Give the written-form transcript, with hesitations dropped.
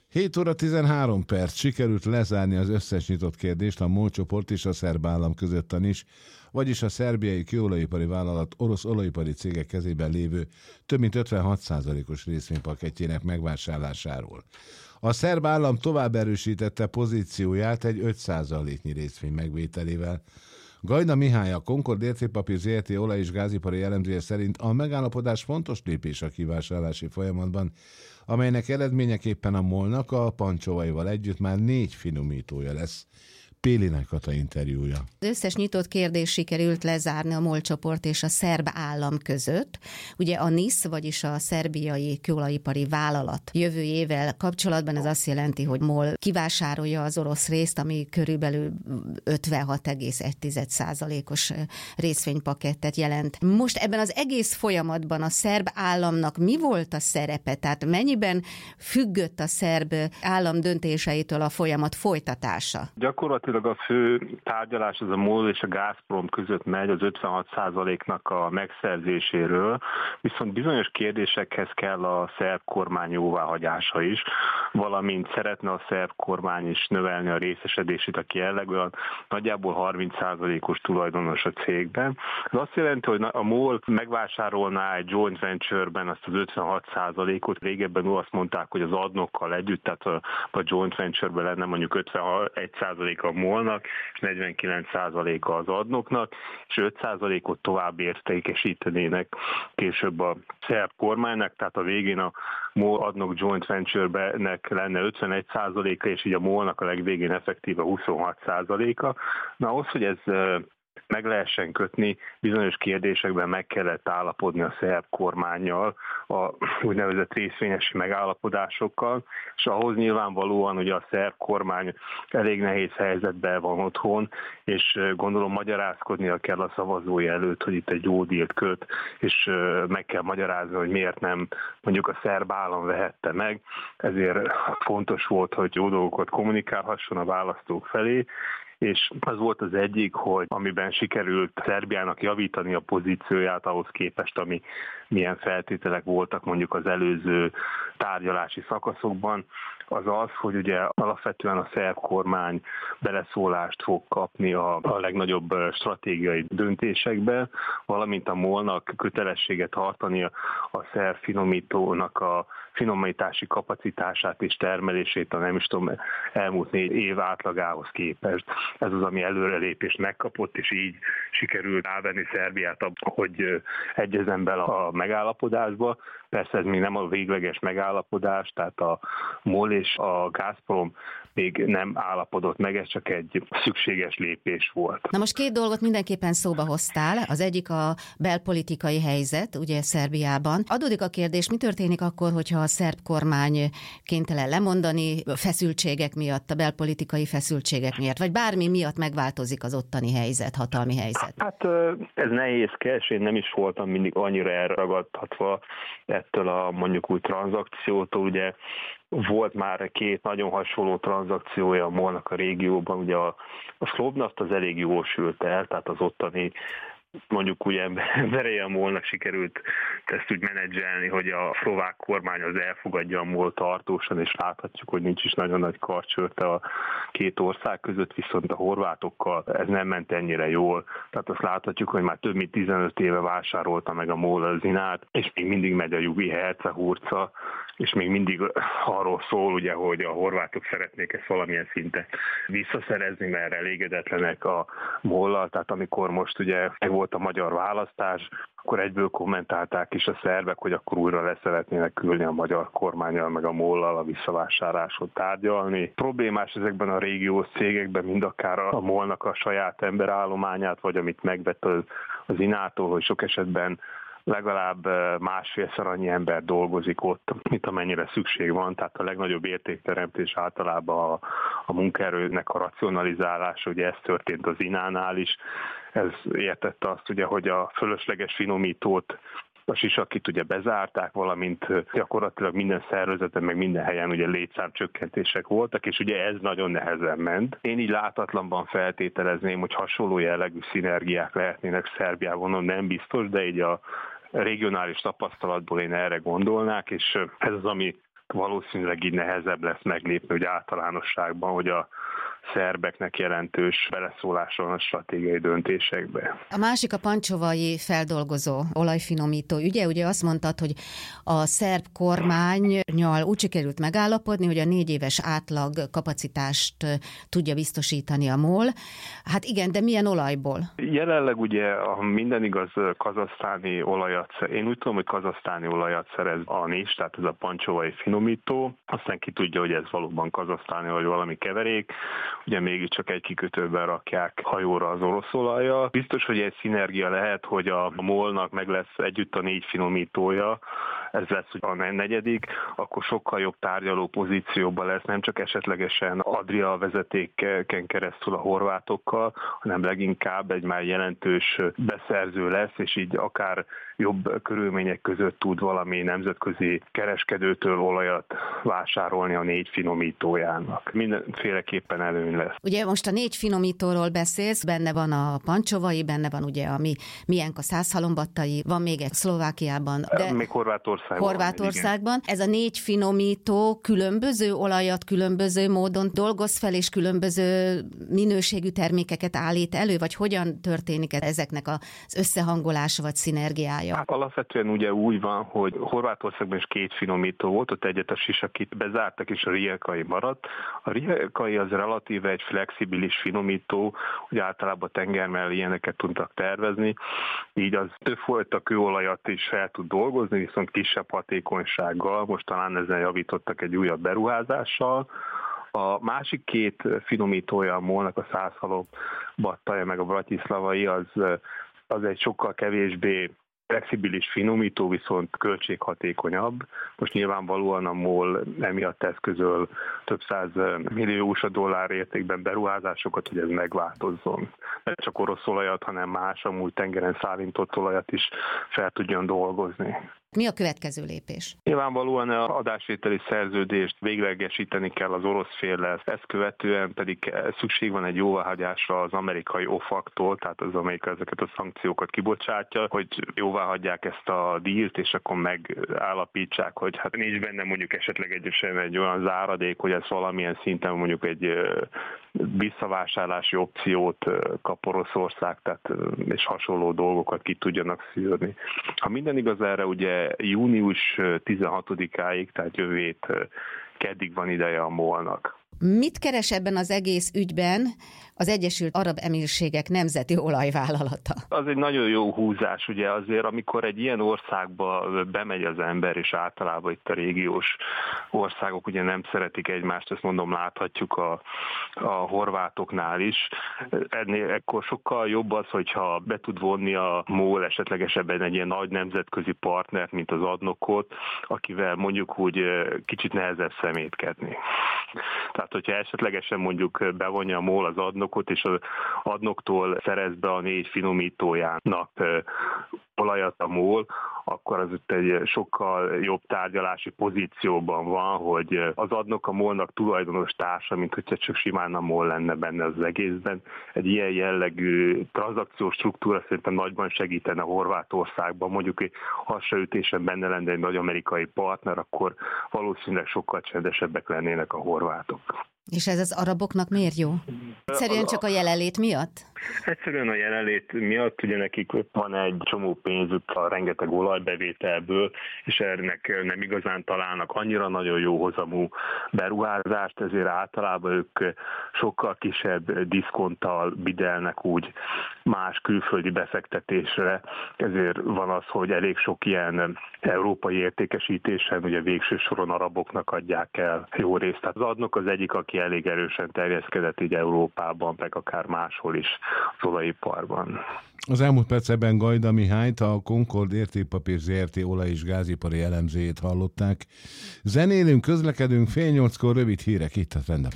7 óra 13 perc. Sikerült lezárni az összes nyitott kérdést a MOL csoport és a szerb állam közöttan is, vagyis a szerbiai kőolajipari vállalat orosz olajipari cégek kezében lévő több mint 56%-os részvénypakettjének megvásárlásáról. A szerb állam tovább erősítette pozícióját egy 5%-nyi részvény megvételével. Gajda Mihály, a Concord Értékpapír Zrt. olaj- és gázipari elemzője szerint a megállapodás fontos lépés a kivásárlási folyamatban, amelynek eredményeképpen a MOL-nak a pancsóvaival együtt már 4 finomítója lesz. Pélinek Kata interjúja. Az összes nyitott kérdés sikerült lezárni a MOL csoport és a szerb állam között. Ugye a NISZ, vagyis a szerbiai kőolajipari vállalat jövőjével kapcsolatban ez azt jelenti, hogy MOL kivásárolja az orosz részt, ami körülbelül 56,1%-os részvénypakettet jelent. Most ebben az egész folyamatban a szerb államnak mi volt a szerepe? Tehát mennyiben függött a szerb állam döntéseitől a folyamat folytatása? Gyakorlatilag a fő tárgyalás az a MOL és a Gazprom között megy az 56%-nak a megszerzéséről, viszont bizonyos kérdésekhez kell a szerb kormány jóváhagyása is, valamint szeretne a szerb kormány is növelni a részesedését, aki jelenleg olyan nagyjából 30%-os tulajdonos a cégben. Ez azt jelenti, hogy a MOL megvásárolná egy joint venture-ben azt az 56%-ot. Régebben azt mondták, hogy az adnokkal együtt, tehát a joint venture-ben lenne mondjuk 51% a MOL-nak, és 49%-a az adnoknak, és 5%-ot tovább értékesítenének később a szerb kormánynak, tehát a végén a MOL adnok joint venture-nek lenne 51%-a, és így a MOL-nak a legvégén effektíve 26%-a. Na ahhoz, hogy ez meg lehessen kötni, bizonyos kérdésekben meg kellett állapodni a szerb kormánnyal, a úgynevezett részvényesi megállapodásokkal, és ahhoz nyilvánvalóan ugye a szerb kormány elég nehéz helyzetben van otthon, és gondolom magyarázkodnia kell a szavazói előtt, hogy itt egy jó dílt köt, és meg kell magyarázni, hogy miért nem mondjuk a szerb állam vehette meg, ezért fontos volt, hogy jó dolgokat kommunikálhasson a választók felé, és az volt az egyik, hogy amiben sikerült Szerbiának javítani a pozícióját ahhoz képest, ami milyen feltételek voltak mondjuk az előző tárgyalási szakaszokban, az az, hogy ugye alapvetően a szerb kormány beleszólást fog kapni a legnagyobb stratégiai döntésekbe, valamint a MOL-nak kötelessége tartani a szerb finomítónak a finomítási kapacitását és termelését a nem is tudom, elmúlt 4 év átlagához képest. Ez az, ami előrelépést megkapott, és így sikerült rávenni Szerbiát, hogy egyezzen bele a megállapodásba. Persze ez még nem a végleges megállapodás, tehát a MOL és a Gazprom még nem állapodott meg, ez csak egy szükséges lépés volt. Na most 2 dolgot mindenképpen szóba hoztál. Az egyik a belpolitikai helyzet, ugye Szerbiában. Adódik a kérdés, mi történik akkor, hogyha a szerb kormány kénytelen lemondani feszültségek miatt, a belpolitikai feszültségek miatt, vagy bármi miatt megváltozik az ottani helyzet, hatalmi helyzet? Hát ez nehézkes, én nem is voltam mindig annyira elragadtatva ettől a mondjuk úgy tranzakciótól, ugye volt már 2 nagyon hasonló tranzakciója a MOL-nak a régióban, ugye a Slovnaft az elég jól sült el, tehát az ottani mondjuk úgy emberei a MOL-nak sikerült ezt úgy menedzselni, hogy a szlovák kormány az elfogadja a MOL tartósan, és láthatjuk, hogy nincs is nagyon nagy karcsörte a 2 ország között, viszont a horvátokkal ez nem ment ennyire jól. Tehát azt láthatjuk, hogy már több mint 15 éve vásárolta meg a MOL az Inát, és még mindig megy a Jugi Hercehurca, és még mindig arról szól, ugye, hogy a horvátok szeretnék ezt valamilyen szinten visszaszerezni, mert elégedetlenek a MOL-lal, tehát amikor most ugye volt a magyar választás, akkor egyből kommentálták is a szerbek, hogy akkor újra le szeretnének ülni a magyar kormánnyal, meg a MOL-lal a visszavásárlásról tárgyalni. Problémás ezekben a régiós cégekben mind akár a MOL-nak a saját emberállományát, vagy amit megvett az Inától, hogy sok esetben legalább 1,5-szer annyi ember dolgozik ott, mint amennyire szükség van, tehát a legnagyobb értékteremtés általában a munkaerőnek a racionalizálása, ugye ez történt az Inánál is, ez értette azt ugye, hogy a fölösleges finomítót, a sisakit ugye bezárták, valamint gyakorlatilag minden szervezeten, meg minden helyen ugye létszámcsökkentések voltak, és ugye ez nagyon nehezen ment. Én így látatlanban feltételezném, hogy hasonló jellegű szinergiák lehetnének Szerbiában, nem biztos, de így a regionális tapasztalatból én erre gondolnák, és ez az, ami valószínűleg így nehezebb lesz meglépni, hogy általánosságban, hogy a szerbeknek jelentős beleszólása van a stratégiai döntésekbe. A másik a pancsovai feldolgozó olajfinomító ügye. Ugye azt mondtad, hogy a szerb kormánnyal úgy sikerült megállapodni, hogy a 4 éves átlag kapacitást tudja biztosítani a MOL. Hát igen, de milyen olajból? Jelenleg ugye, ha minden igaz, kazahsztáni olajat, én úgy tudom, hogy kazahsztáni olajat szerez a NIS, tehát ez a pancsovai finomító. Aztán ki tudja, hogy ez valóban kazahsztáni vagy valami keverék. Ugye mégiscsak egy kikötőben rakják hajóra az orosz olajjal. Biztos, hogy egy szinergia lehet, hogy a MOL-nak meg lesz együtt a 4 finomítója, ez lesz a 4., akkor sokkal jobb tárgyaló pozícióban lesz, nem csak esetlegesen Adria vezetéken keresztül a horvátokkal, hanem leginkább egy már jelentős beszerző lesz, és így akár jobb körülmények között tud valami nemzetközi kereskedőtől olajat vásárolni a 4 finomítójának. Mindenféleképpen előny lesz. Ugye most a 4 finomítóról beszélsz, benne van a pancsovai, benne van ugye a miénk a Szászhalombattai, van még egy Szlovákiában. De még Horvátországban. Ez a 4 finomító különböző olajat különböző módon dolgoz fel, és különböző minőségű termékeket állít elő, vagy hogyan történik ezeknek az összehangolása vagy szinergiája? Hát alapvetően ugye úgy van, hogy Horvátországban is 2 finomító volt, ott egyet a Sisakit bezártak, és a Rijekai maradt. A Rijekai az relatíve egy flexibilis finomító, hogy általában tengermell ilyeneket tudtak tervezni, így az többfajta kőolajat is fel tud dolgozni, viszont kisebb hatékonysággal, most talán ezen javítottak egy újabb beruházással. A másik 2 finomítója a MOL-nak, a Szászhalombattaja meg a Bratislavai, az egy sokkal kevésbé flexibilis finomító, viszont költséghatékonyabb. Most nyilvánvalóan a MOL emiatt eszközöl több 100 millió USA dollár értékben beruházásokat, hogy ez megváltozzon. Ne csak orosz olajat, hanem más amúgy tengeren szállított olajat is fel tudjon dolgozni. Mi a következő lépés? Nyilvánvalóan az adásvételi szerződést véglegesíteni kell az orosz féllel, ezt követően pedig szükség van egy jóváhagyásra az amerikai OFAC-tól, tehát az Amerika ezeket a szankciókat kibocsátja, hogy jóváhagyják ezt a dílt, és akkor megállapítsák, hogy hát nincs benne mondjuk esetleg egy olyan záradék, hogy ez valamilyen szinten mondjuk egy visszavásárlási opciót kap Oroszország, tehát és hasonló dolgokat ki tudjanak szűrni. Ha minden igaz, erre ugye június 16-áig, tehát jövő keddig van ideje a MOL-nak. Mit keres ebben az egész ügyben az Egyesült Arab Emírségek nemzeti olajvállalata? Az egy nagyon jó húzás, ugye azért, amikor egy ilyen országba bemegy az ember, és általában itt a régiós országok ugye nem szeretik egymást, ezt mondom, láthatjuk a horvátoknál is. Ekkor sokkal jobb az, hogyha be tud vonni a MOL esetlegesebben egy ilyen nagy nemzetközi partnert, mint az ADNOC-ot, akivel mondjuk úgy kicsit nehezebb szemétkedni. Tehát, hogyha esetlegesen mondjuk bevonja a MOL az ADNOC-ot, és az ADNOC-tól szerez be a 4 finomítójának olajat a MOL, akkor az itt egy sokkal jobb tárgyalási pozícióban van, hogy az ADNOC a MOL-nak tulajdonos társa, mint hogyha csak simán a MOL lenne benne az egészben. Egy ilyen jellegű tranzakciós struktúra szerintem nagyban segítene Horvátországban. Mondjuk egy hasraütésen benne lenne egy nagy amerikai partner, akkor valószínűleg sokkal csendesebbek lennének a horvátok. És ez az araboknak miért jó? Egyszerűen csak a jelenlét miatt? Egyszerűen a jelenlét miatt, ugye nekik van egy csomó pénzük a rengeteg olajbevételből, és ennek nem igazán találnak annyira nagyon jó hozamú beruházást, ezért általában ők sokkal kisebb diszkonttal bidelnek úgy más külföldi befektetésre, ezért van az, hogy elég sok ilyen európai értékesítésen ugye végső soron araboknak adják el jó részt. Tehát az ADNOC az egyik, aki elég erősen terjeszkedett így Európában, meg akár máshol is az olajiparban. Az elmúlt percekben Gajda Mihályt, a Concord Értékpapír Zrt. Olaj- és gázipari elemzőjét hallották. Zenélünk, közlekedünk, 7:30-kor rövid hírek itt a Trend